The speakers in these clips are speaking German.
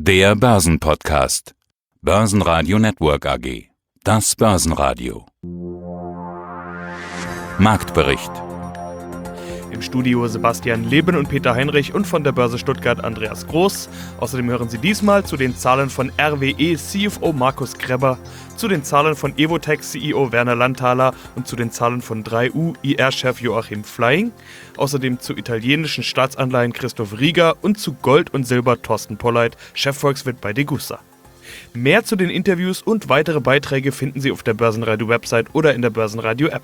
Der Börsenpodcast. Börsenradio Network AG. Das Börsenradio. Marktbericht. Im Studio Sebastian Leben und Peter Heinrich und von der Börse Stuttgart Andreas Groß. Außerdem hören Sie diesmal zu den Zahlen von RWE CFO Markus Grebber, zu den Zahlen von Evotec CEO Werner Lanthaler und zu den Zahlen von 3U IR-Chef Joachim Flying. Außerdem zu italienischen Staatsanleihen Christoph Rieger und zu Gold und Silber Thorsten Polleit, Chefvolkswirt bei Degussa. Mehr zu den Interviews und weitere Beiträge finden Sie auf der Börsenradio-Website oder in der Börsenradio-App.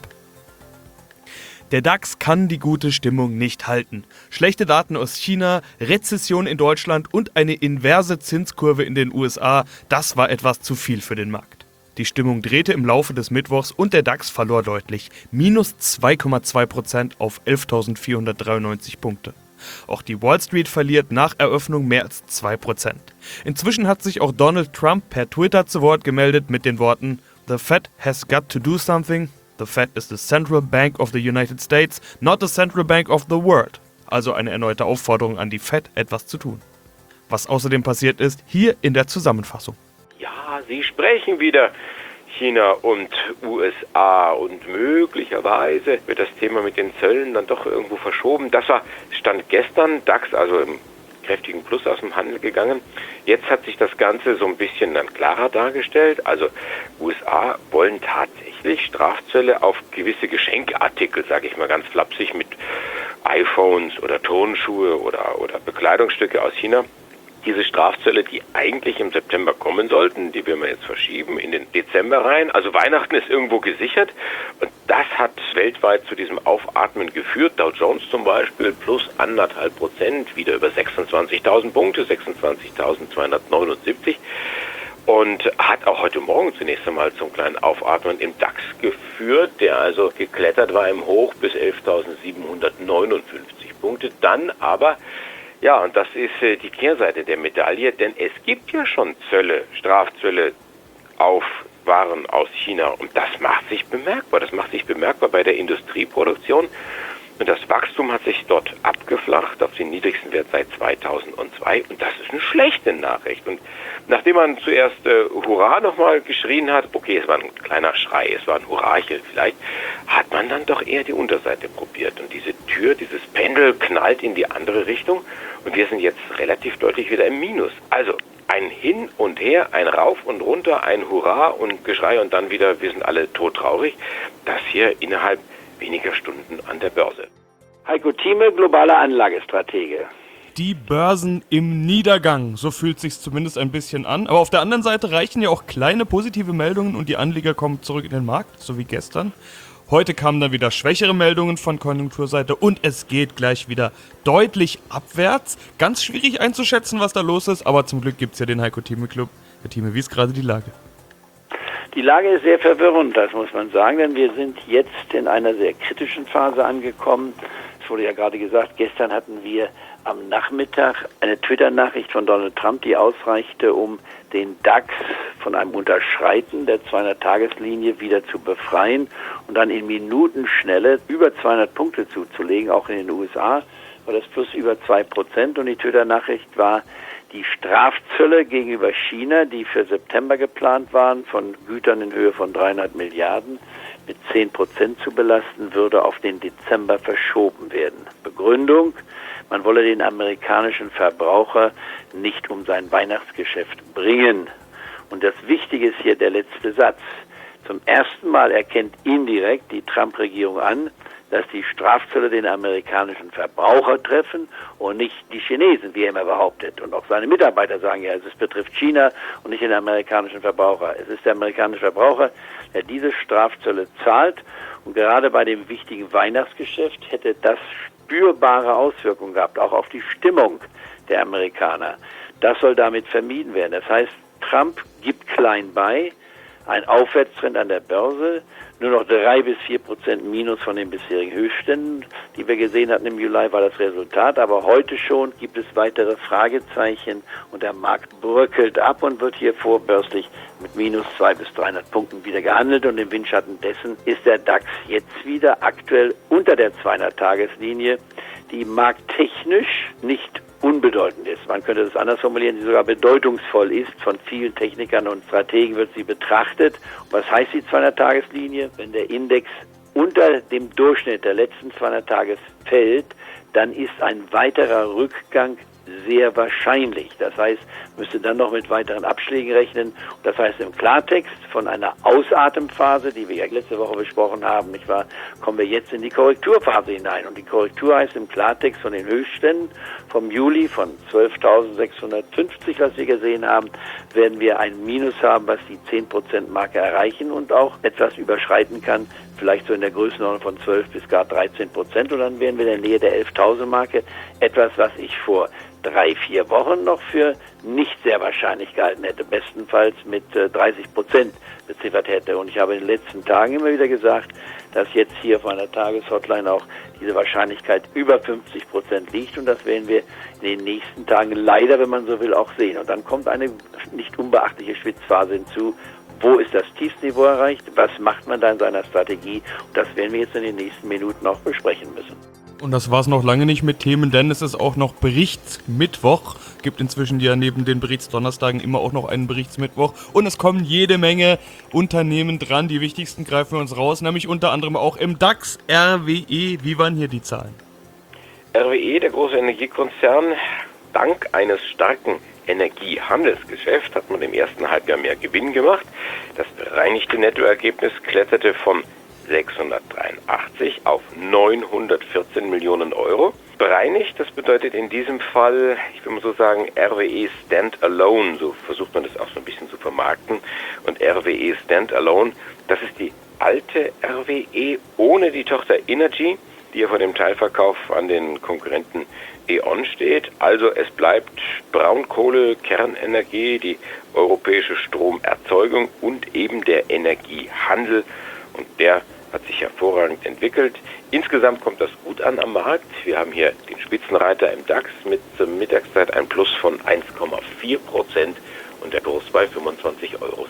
Der DAX kann die gute Stimmung nicht halten. Schlechte Daten aus China, Rezession in Deutschland und eine inverse Zinskurve in den USA, das war etwas zu viel für den Markt. Die Stimmung drehte im Laufe des Mittwochs und der DAX verlor deutlich, minus 2,2% auf 11.493 Punkte. Auch die Wall Street verliert nach Eröffnung mehr als 2%. Inzwischen hat sich auch Donald Trump per Twitter zu Wort gemeldet mit den Worten "The Fed has got to do something. The Fed is the Central Bank of the United States, not the Central Bank of the World." Also eine erneute Aufforderung an die Fed, etwas zu tun. Was außerdem passiert ist, hier in der Zusammenfassung. Ja, Sie sprechen wieder China und USA und möglicherweise wird das Thema mit den Zöllen dann doch irgendwo verschoben. Das war Stand gestern, DAX also im kräftigen Plus aus dem Handel gegangen. Jetzt hat sich das Ganze so ein bisschen dann klarer dargestellt. Also USA wollen tatsächlich Strafzölle auf gewisse Geschenkartikel, sage ich mal ganz flapsig, mit iPhones oder Turnschuhe oder Bekleidungsstücke aus China. Diese Strafzölle, die eigentlich im September kommen sollten, die werden wir jetzt verschieben in den Dezember rein. Also Weihnachten ist irgendwo gesichert und das hat weltweit zu diesem Aufatmen geführt. Dow Jones zum Beispiel plus 1,5%, wieder über 26.000 Punkte, 26.279 und hat auch heute Morgen zunächst einmal zum kleinen Aufatmen im DAX geführt, der also geklettert war im Hoch bis 11.759 Punkte, dann aber ja, und das ist die Kehrseite der Medaille, denn es gibt ja schon Zölle, Strafzölle auf Waren aus China und das macht sich bemerkbar. Das macht sich bemerkbar bei der Industrieproduktion und das Wachstum hat sich dort abgeflacht auf den niedrigsten Wert seit 2002 und das ist eine schlechte Nachricht. Und nachdem man zuerst Hurra nochmal geschrien hat, okay, es war ein kleiner Schrei, es war ein Hurracheln vielleicht, hat man dann doch eher die Unterseite probiert und diese Tür, dieses Pendel knallt in die andere Richtung und wir sind jetzt relativ deutlich wieder im Minus. Also ein Hin und Her, ein Rauf und Runter, ein Hurra und Geschrei und dann wieder, wir sind alle todtraurig. Das hier innerhalb weniger Stunden an der Börse. Heiko Thieme, globaler Anlagestratege. Die Börsen im Niedergang, so fühlt sich's zumindest ein bisschen an. Aber auf der anderen Seite reichen ja auch kleine positive Meldungen und die Anleger kommen zurück in den Markt, so wie gestern. Heute kamen dann wieder schwächere Meldungen von Konjunkturseite und es geht gleich wieder deutlich abwärts. Ganz schwierig einzuschätzen, was da los ist, aber zum Glück gibt's ja den Heiko Thieme Club. Herr Thieme, wie ist gerade die Lage? Die Lage ist sehr verwirrend, das muss man sagen, denn wir sind jetzt in einer sehr kritischen Phase angekommen. Es wurde ja gerade gesagt, gestern hatten wir am Nachmittag eine Twitter-Nachricht von Donald Trump, die ausreichte, um den DAX von einem Unterschreiten der 200-Tageslinie wieder zu befreien und dann in Minutenschnelle über 200 Punkte zuzulegen. Auch in den USA war das plus über 2% und die Twitter-Nachricht war, die Strafzölle gegenüber China, die für September geplant waren, von Gütern in Höhe von 300 Milliarden mit 10% zu belasten, würde auf den Dezember verschoben werden. Begründung: Man wolle den amerikanischen Verbraucher nicht um sein Weihnachtsgeschäft bringen. Und das Wichtige ist hier der letzte Satz. Zum ersten Mal erkennt indirekt die Trump-Regierung an, dass die Strafzölle den amerikanischen Verbraucher treffen und nicht die Chinesen, wie er immer behauptet. Und auch seine Mitarbeiter sagen ja, es betrifft China und nicht den amerikanischen Verbraucher. Es ist der amerikanische Verbraucher, der diese Strafzölle zahlt. Und gerade bei dem wichtigen Weihnachtsgeschäft hätte das spürbare Auswirkungen gehabt, auch auf die Stimmung der Amerikaner. Das soll damit vermieden werden. Das heißt, Trump gibt klein bei, ein Aufwärtstrend an der Börse, nur noch 3-4% Minus von den bisherigen Höchstständen, die wir gesehen hatten im Juli, war das Resultat. Aber heute schon gibt es weitere Fragezeichen und der Markt bröckelt ab und wird hier vorbörslich mit minus 200-300 Punkten wieder gehandelt. Und im Windschatten dessen ist der DAX jetzt wieder aktuell unter der 200-Tageslinie, die markttechnisch nicht unbedeutend ist. Man könnte das anders formulieren, sie sogar bedeutungsvoll ist. Von vielen Technikern und Strategen wird sie betrachtet. Und was heißt die 200-Tages-Linie? Wenn der Index unter dem Durchschnitt der letzten 200 Tage fällt, dann ist ein weiterer Rückgang sehr wahrscheinlich. Das heißt, müsste dann noch mit weiteren Abschlägen rechnen. Das heißt im Klartext, von einer Ausatemphase, die wir ja letzte Woche besprochen haben, nicht wahr, kommen wir jetzt in die Korrekturphase hinein. Und die Korrektur heißt im Klartext von den Höchstständen vom Juli von 12.650, was wir gesehen haben, werden wir ein Minus haben, was die 10%-Marke erreichen und auch etwas überschreiten kann, vielleicht so in der Größenordnung von 12 bis gar 13%. Und dann wären wir in der Nähe der 11.000-Marke, etwas, was ich vor 3-4 Wochen noch für nicht sehr wahrscheinlich gehalten hätte, bestenfalls mit 30% beziffert hätte. Und ich habe in den letzten Tagen immer wieder gesagt, dass jetzt hier auf einer Tageshotline auch diese Wahrscheinlichkeit über 50% liegt und das werden wir in den nächsten Tagen leider, wenn man so will, auch sehen. Und dann kommt eine nicht unbeachtliche Schwitzphase hinzu. Wo ist das Tiefsniveau erreicht? Was macht man da in seiner Strategie? Und das werden wir jetzt in den nächsten Minuten auch besprechen müssen. Und das war es noch lange nicht mit Themen, denn es ist auch noch Berichtsmittwoch. Gibt inzwischen ja neben den Berichtsdonnerstagen immer auch noch einen Berichtsmittwoch. Und es kommen jede Menge Unternehmen dran. Die wichtigsten greifen wir uns raus, nämlich unter anderem auch im DAX, RWE. Wie waren hier die Zahlen? RWE, der große Energiekonzern, dank eines starken Energiehandelsgeschäfts hat man im ersten Halbjahr mehr Gewinn gemacht. Das bereinigte Nettoergebnis kletterte von 683 auf 914 Millionen Euro. Bereinigt, das bedeutet in diesem Fall, ich will mal so sagen, RWE Standalone, so versucht man das auch so ein bisschen zu vermarkten. Und RWE Standalone, das ist die alte RWE ohne die Tochter Innogy, die ja vor dem Teilverkauf an den Konkurrenten E.ON steht. Also es bleibt Braunkohle, Kernenergie, die europäische Stromerzeugung und eben der Energiehandel. Und der hat sich hervorragend entwickelt. Insgesamt kommt das gut an am Markt. Wir haben hier den Spitzenreiter im DAX mit zur Mittagszeit ein Plus von 1,4% und der Kurs bei 25,77 €.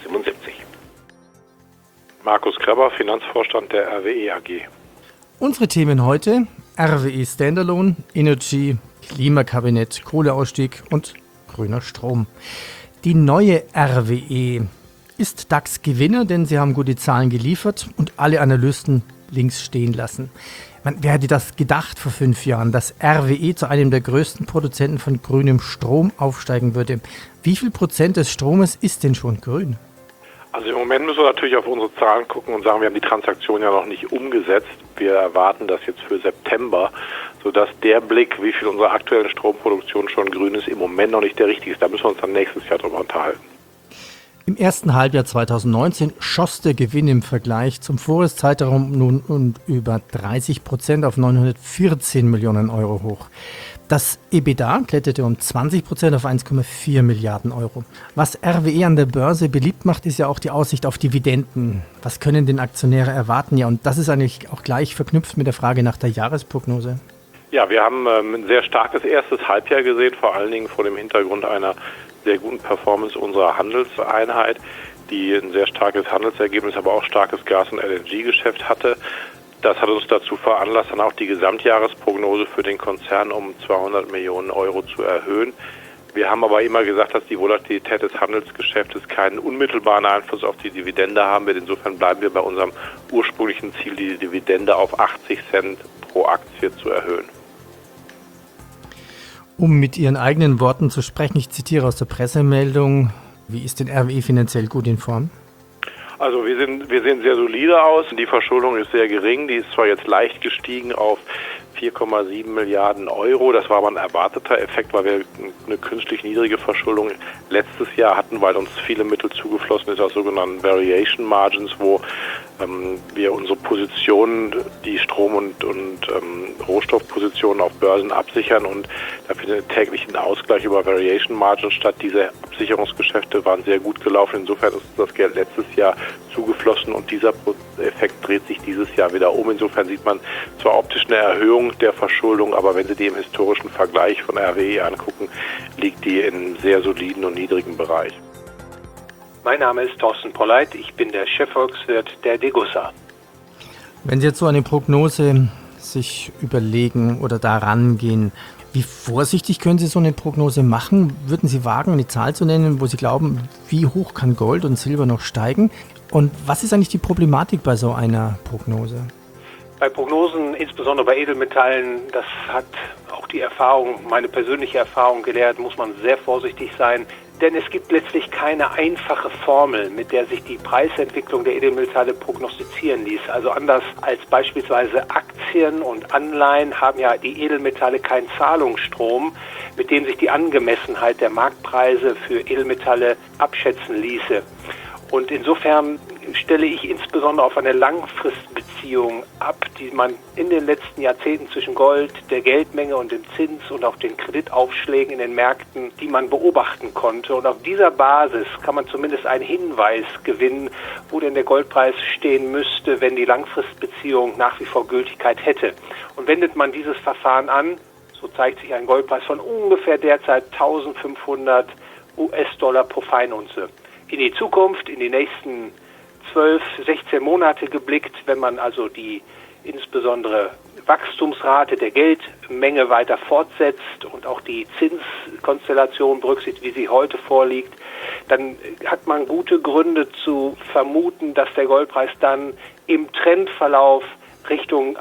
Markus Kreber, Finanzvorstand der RWE AG. Unsere Themen heute: RWE Standalone, Energy, Klimakabinett, Kohleausstieg und grüner Strom. Die neue RWE ist DAX-Gewinner, denn sie haben gute Zahlen geliefert und alle Analysten links stehen lassen. Wer hätte das gedacht vor 5 Jahren, dass RWE zu einem der größten Produzenten von grünem Strom aufsteigen würde? Wie viel Prozent des Stromes ist denn schon grün? Also im Moment müssen wir natürlich auf unsere Zahlen gucken und sagen, wir haben die Transaktion ja noch nicht umgesetzt. Wir erwarten das jetzt für September, sodass der Blick, wie viel unserer aktuellen Stromproduktion schon grün ist, im Moment noch nicht der richtige ist. Da müssen wir uns dann nächstes Jahr drüber unterhalten. Im ersten Halbjahr 2019 schoss der Gewinn im Vergleich zum Vorjahreszeitraum nun um über 30% auf 914 Millionen Euro hoch. Das EBITDA kletterte um 20% auf 1,4 Milliarden Euro. Was RWE an der Börse beliebt macht, ist ja auch die Aussicht auf Dividenden. Was können denn Aktionäre erwarten? Ja, und das ist eigentlich auch gleich verknüpft mit der Frage nach der Jahresprognose. Ja, wir haben ein sehr starkes erstes Halbjahr gesehen, vor allen Dingen vor dem Hintergrund einer sehr guten Performance unserer Handelseinheit, die ein sehr starkes Handelsergebnis, aber auch starkes Gas- und LNG-Geschäft hatte. Das hat uns dazu veranlasst, dann auch die Gesamtjahresprognose für den Konzern um 200 Millionen Euro zu erhöhen. Wir haben aber immer gesagt, dass die Volatilität des Handelsgeschäftes keinen unmittelbaren Einfluss auf die Dividende haben wird. Insofern bleiben wir bei unserem ursprünglichen Ziel, die Dividende auf 80 Cent pro Aktie zu erhöhen. Um mit Ihren eigenen Worten zu sprechen, ich zitiere aus der Pressemeldung, wie ist denn RWE finanziell gut in Form? Also wir sehen sehr solide aus. Die Verschuldung ist sehr gering. Die ist zwar jetzt leicht gestiegen auf 4,7 Milliarden Euro. Das war aber ein erwarteter Effekt, weil wir eine künstlich niedrige Verschuldung letztes Jahr hatten, weil uns viele Mittel zugeflossen ist aus sogenannten Variation Margins, wo wir unsere Positionen, die Strom- und Rohstoffpositionen auf Börsen absichern und da findet täglich ein Ausgleich über Variation Margins statt. Diese Absicherungsgeschäfte waren sehr gut gelaufen. Insofern ist das Geld letztes Jahr zugeflossen und dieser Effekt dreht sich dieses Jahr wieder um. Insofern sieht man zwar optisch eine Erhöhung der Verschuldung, aber wenn Sie die im historischen Vergleich von RWE angucken, liegt die in einem sehr soliden und niedrigen Bereich. Mein Name ist Thorsten Polleit, ich bin der Chefvolkswirt der Degussa. Wenn Sie jetzt so eine Prognose sich überlegen oder da rangehen, Wie vorsichtig können Sie so eine Prognose machen? Würden Sie wagen, eine Zahl zu nennen, wo Sie glauben, wie hoch kann Gold und Silber noch steigen? Und was ist eigentlich die Problematik bei so einer Prognose? Bei Prognosen, insbesondere bei Edelmetallen, das hat auch die Erfahrung, meine persönliche Erfahrung gelehrt, muss man sehr vorsichtig sein. Denn es gibt letztlich keine einfache Formel, mit der sich die Preisentwicklung der Edelmetalle prognostizieren ließ. Also anders als beispielsweise Aktien und Anleihen haben ja die Edelmetalle keinen Zahlungsstrom, mit dem sich die Angemessenheit der Marktpreise für Edelmetalle abschätzen ließe. Und insofern stelle ich insbesondere auf eine Langfristbeziehung ab, die man in den letzten Jahrzehnten zwischen Gold, der Geldmenge und dem Zins und auch den Kreditaufschlägen in den Märkten, die man beobachten konnte. Und auf dieser Basis kann man zumindest einen Hinweis gewinnen, wo denn der Goldpreis stehen müsste, wenn die Langfristbeziehung nach wie vor Gültigkeit hätte. Und wendet man dieses Verfahren an, so zeigt sich ein Goldpreis von ungefähr derzeit 1.500 US-Dollar pro Feinunze. In die Zukunft, in die nächsten 12, 16 Monate geblickt, wenn man also die insbesondere Wachstumsrate der Geldmenge weiter fortsetzt und auch die Zinskonstellation berücksichtigt, wie sie heute vorliegt, dann hat man gute Gründe zu vermuten, dass der Goldpreis dann im Trendverlauf Richtung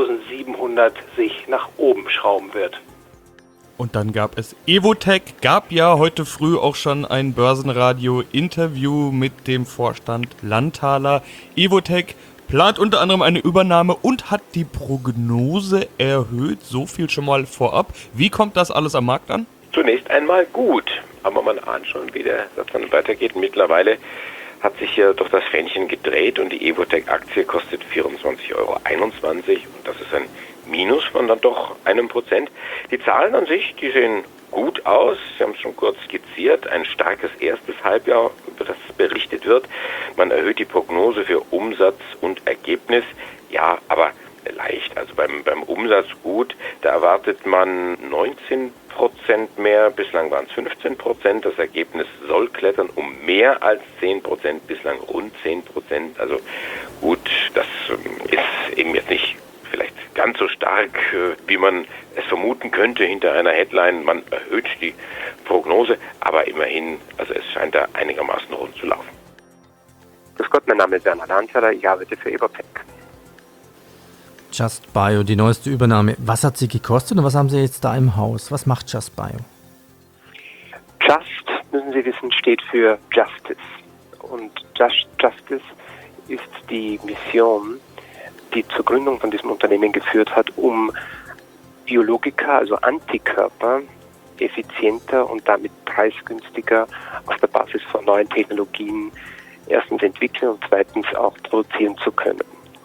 1.700 sich nach oben schrauben wird. Und dann gab es Evotec, gab ja heute früh auch schon ein Börsenradio-Interview mit dem Vorstand Landthaler. Evotec plant unter anderem eine Übernahme und hat die Prognose erhöht. So viel schon mal vorab. Wie kommt das alles am Markt an? Zunächst einmal gut, aber man ahnt schon, wie der Satz dann weitergeht. Mittlerweile hat sich ja doch das Fähnchen gedreht und die Evotec-Aktie kostet 24,21 € und das ist ein Minus von dann doch 1%. Die Zahlen an sich, die sehen gut aus. Sie haben es schon kurz skizziert. Ein starkes erstes Halbjahr, über das berichtet wird. Man erhöht die Prognose für Umsatz und Ergebnis. Ja, aber leicht. Also beim Umsatz gut. Da erwartet man 19% mehr. Bislang waren es 15%. Das Ergebnis soll klettern um mehr als 10%. Bislang rund 10%. Also gut, das ist eben jetzt nicht vielleicht ganz so stark, wie man es vermuten könnte hinter einer Headline. Man erhöht die Prognose, aber immerhin, also es scheint da einigermaßen rund zu laufen. Grüß Gott, mein Name ist Werner Landthaler, ich arbeite für Evotec. Just Bio, die neueste Übernahme. Was hat sie gekostet und was haben Sie jetzt da im Haus? Was macht Just Bio? Just, müssen Sie wissen, steht für Justice. Und Justice ist die Mission, die zur Gründung von diesem Unternehmen geführt hat, um Biologika, also Antikörper, effizienter und damit preisgünstiger auf der Basis von neuen Technologien erstens entwickeln und zweitens auch produzieren zu können.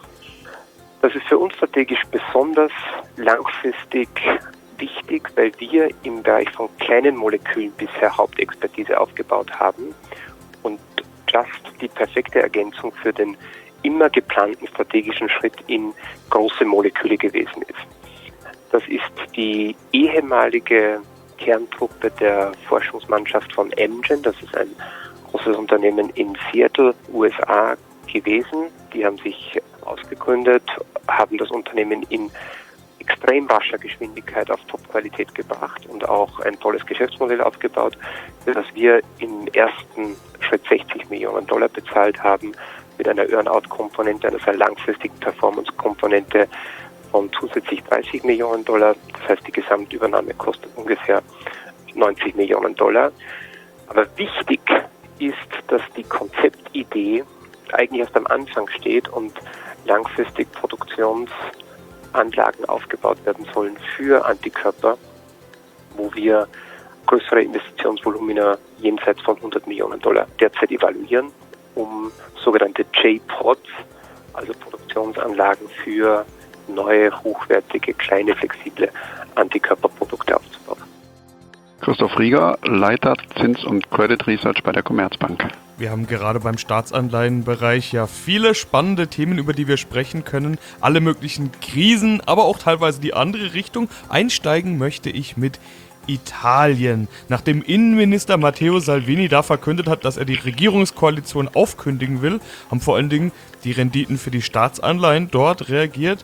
Das ist für uns strategisch besonders langfristig wichtig, weil wir im Bereich von kleinen Molekülen bisher Hauptexpertise aufgebaut haben und Just die perfekte Ergänzung für den immer geplanten strategischen Schritt in große Moleküle gewesen ist. Das ist die ehemalige Kerntruppe der Forschungsmannschaft von Amgen, das ist ein großes Unternehmen in Seattle, USA gewesen. Die haben sich ausgegründet, haben das Unternehmen in extrem rascher Geschwindigkeit auf Top-Qualität gebracht und auch ein tolles Geschäftsmodell aufgebaut, für das wir im ersten Schritt $60 Millionen bezahlt haben, mit einer Earn-out-Komponente, einer sehr langfristigen Performance-Komponente von zusätzlich $30 Millionen. Das heißt, die Gesamtübernahme kostet ungefähr $90 Millionen. Aber wichtig ist, dass die Konzeptidee eigentlich erst am Anfang steht und langfristig Produktionsanlagen aufgebaut werden sollen für Antikörper, wo wir größere Investitionsvolumina jenseits von $100 Millionen derzeit evaluieren, um sogenannte J-Pods, also Produktionsanlagen für neue, hochwertige, kleine, flexible Antikörperprodukte aufzubauen. Christoph Rieger, Leiter Zins- und Credit Research bei der Commerzbank. Wir haben gerade beim Staatsanleihenbereich ja viele spannende Themen, über die wir sprechen können. Alle möglichen Krisen, aber auch teilweise die andere Richtung. Einsteigen möchte ich mit Italien. Nachdem Innenminister Matteo Salvini da verkündet hat, dass er die Regierungskoalition aufkündigen will, haben vor allen Dingen die Renditen für die Staatsanleihen dort reagiert.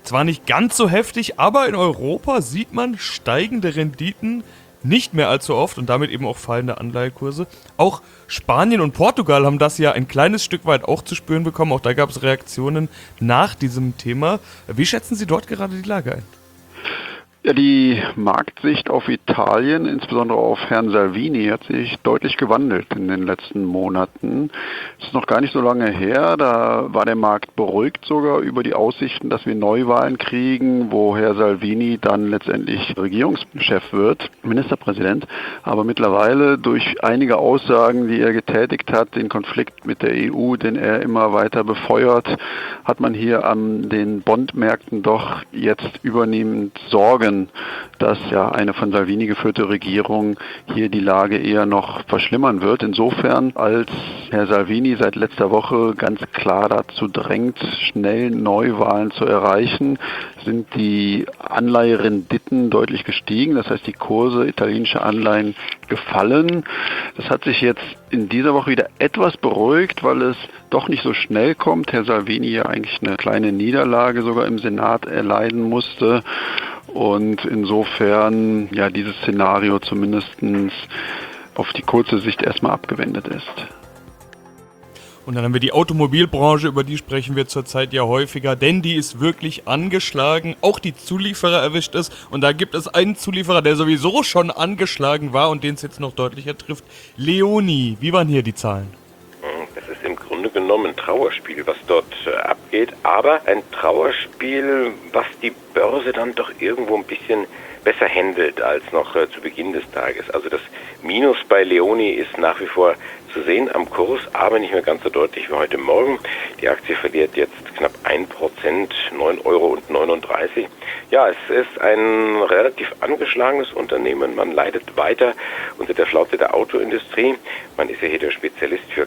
Zwar nicht ganz so heftig, aber in Europa sieht man steigende Renditen nicht mehr allzu oft und damit eben auch fallende Anleihekurse. Auch Spanien und Portugal haben das ja ein kleines Stück weit auch zu spüren bekommen. Auch da gab es Reaktionen nach diesem Thema. Wie schätzen Sie dort gerade die Lage ein? Ja, die Marktsicht auf Italien, insbesondere auf Herrn Salvini, hat sich deutlich gewandelt in den letzten Monaten. Es ist noch gar nicht so lange her, da war der Markt beruhigt sogar über die Aussichten, dass wir Neuwahlen kriegen, wo Herr Salvini dann letztendlich Regierungschef wird, Ministerpräsident. Aber mittlerweile durch einige Aussagen, die er getätigt hat, den Konflikt mit der EU, den er immer weiter befeuert, hat man hier an den Bondmärkten doch jetzt übernehmend Sorgen, dass ja eine von Salvini geführte Regierung hier die Lage eher noch verschlimmern wird. Insofern, als Herr Salvini seit letzter Woche ganz klar dazu drängt, schnell Neuwahlen zu erreichen, sind die Anleiherenditen deutlich gestiegen. Das heißt, die Kurse italienischer Anleihen gefallen. Das hat sich jetzt in dieser Woche wieder etwas beruhigt, weil es doch nicht so schnell kommt. Herr Salvini ja eigentlich eine kleine Niederlage sogar im Senat erleiden musste. Und insofern ja dieses Szenario zumindest auf die kurze Sicht erstmal abgewendet ist. Und dann haben wir die Automobilbranche, über die sprechen wir zurzeit ja häufiger, denn die ist wirklich angeschlagen, auch die Zulieferer erwischt es. Und da gibt es einen Zulieferer, der sowieso schon angeschlagen war und den es jetzt noch deutlicher trifft, Leoni. Wie waren hier die Zahlen? Das ist im Grunde genommen ein Trauerspiel, was dort abgeht, aber ein Trauerspiel, was die Börse dann doch irgendwo ein bisschen besser handelt als noch zu Beginn des Tages. Also das Minus bei Leoni ist nach wie vor zu sehen am Kurs, aber nicht mehr ganz so deutlich wie heute Morgen. Die Aktie verliert jetzt knapp 1%, 9,39 Euro. Ja, es ist ein relativ angeschlagenes Unternehmen. Man leidet weiter unter der Flaute der Autoindustrie. Man ist ja hier der Spezialist für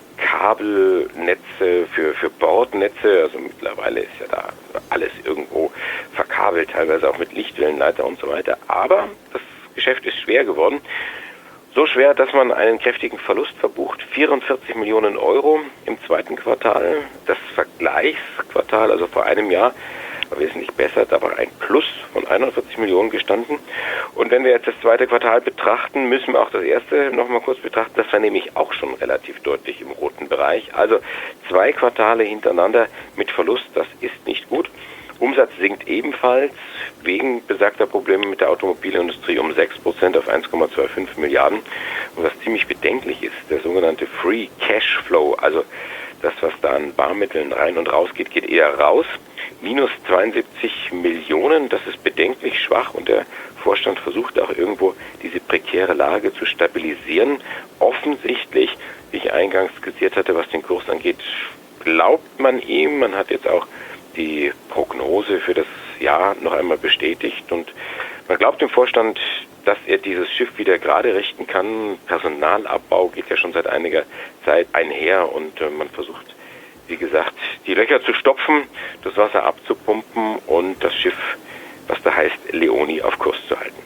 Kabelnetze, für Bordnetze. Also mittlerweile ist ja da alles irgendwo verkabelt, teilweise auch mit Lichtwellenleiter und so weiter. Aber das Geschäft ist schwer geworden. So schwer, dass man einen kräftigen Verlust verbucht. 44 Millionen Euro im zweiten Quartal. Das Vergleichsquartal, also vor einem Jahr, war wesentlich besser. Da war ein Plus von 41 Millionen gestanden. Und wenn wir jetzt das zweite Quartal betrachten, müssen wir auch das erste nochmal kurz betrachten. Das war nämlich auch schon relativ deutlich im roten Bereich. Also 2 Quartale hintereinander mit Verlust, das ist nicht gut. Umsatz sinkt ebenfalls wegen besagter Probleme mit der Automobilindustrie um 6% auf 1,25 Milliarden. Und was ziemlich bedenklich ist, der sogenannte Free Cash Flow, also das, was da an Barmitteln rein und raus geht, geht eher raus. Minus 72 Millionen, das ist bedenklich schwach und der Vorstand versucht auch irgendwo diese prekäre Lage zu stabilisieren. Offensichtlich, wie ich eingangs skizziert hatte, was den Kurs angeht, glaubt man ihm. Man hat jetzt auch die Prognose für das Jahr noch einmal bestätigt und man glaubt dem Vorstand, dass er dieses Schiff wieder gerade richten kann. Personalabbau geht ja schon seit einiger Zeit einher und man versucht, wie gesagt, die Löcher zu stopfen, das Wasser abzupumpen und das Schiff, was da heißt, Leoni auf Kurs zu halten.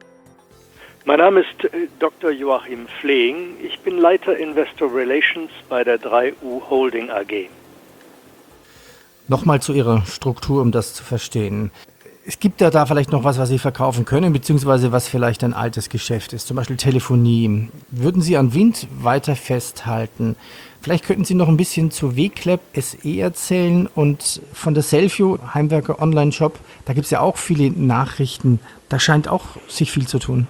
Mein Name ist Dr. Joachim Flehing. Ich bin Leiter Investor Relations bei der 3U Holding AG. Nochmal zu Ihrer Struktur, um das zu verstehen. Es gibt ja da vielleicht noch was Sie verkaufen können, beziehungsweise was vielleicht ein altes Geschäft ist, zum Beispiel Telefonie. Würden Sie an Wind weiter festhalten? Vielleicht könnten Sie noch ein bisschen zu WCLAP SE erzählen und von der Selfio, Heimwerker Online-Shop. Da gibt es ja auch viele Nachrichten. Da scheint auch sich viel zu tun.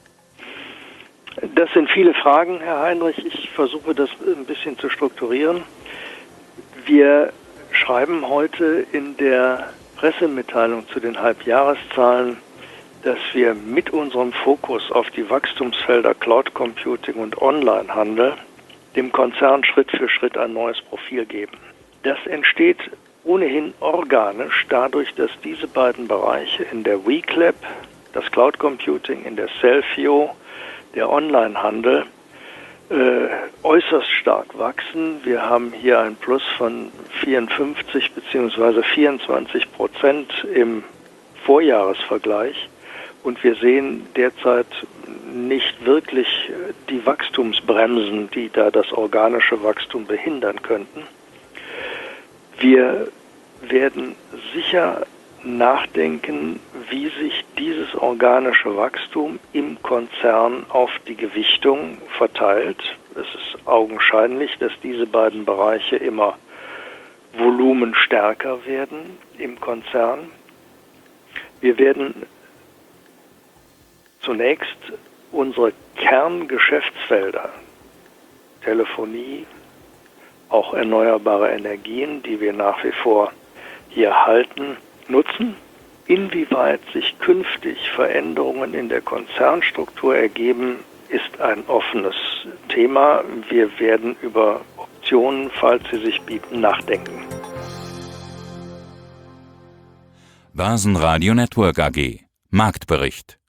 Das sind viele Fragen, Herr Heinrich. Ich versuche das ein bisschen zu strukturieren. Wir schreiben heute in der Pressemitteilung zu den Halbjahreszahlen, dass wir mit unserem Fokus auf die Wachstumsfelder Cloud Computing und Onlinehandel dem Konzern Schritt für Schritt ein neues Profil geben. Das entsteht ohnehin organisch dadurch, dass diese beiden Bereiche in der WCLAP, das Cloud Computing, in der Selfio, der Onlinehandel, äußerst stark wachsen. Wir haben hier ein Plus von 54 bzw. 24% im Vorjahresvergleich und wir sehen derzeit nicht wirklich die Wachstumsbremsen, die da das organische Wachstum behindern könnten. Wir werden sicher nachdenken, wie sich dieses organische Wachstum im Konzern auf die Gewichtung verteilt. Es ist augenscheinlich, dass diese beiden Bereiche immer volumenstärker werden im Konzern. Wir werden zunächst unsere Kerngeschäftsfelder, Telefonie, auch erneuerbare Energien, die wir nach wie vor hier halten, nutzen. Inwieweit sich künftig Veränderungen in der Konzernstruktur ergeben, ist ein offenes Thema. Wir werden über Optionen, falls sie sich bieten, nachdenken. Börsenradio Network AG. Marktbericht.